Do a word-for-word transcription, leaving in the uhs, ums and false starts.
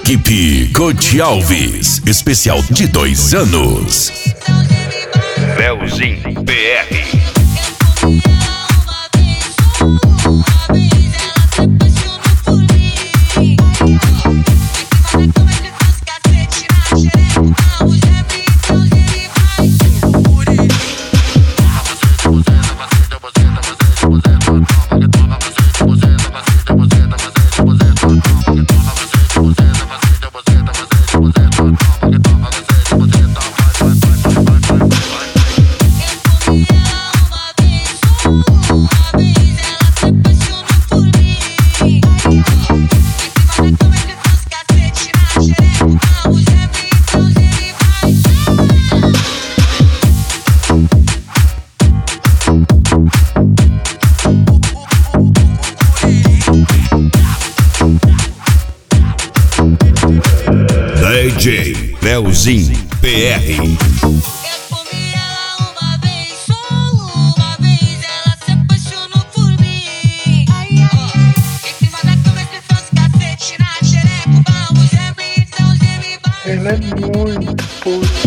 Equipe Coach Alves, especial de dois anos. Leozinho P R. D J Leozinho P R. Eu comi ela uma vez, só uma vez, ela se apaixonou por mim. Em cima da cama, esfrefando cacete na xereca, vamos geme, então geme, vai. Ela é muito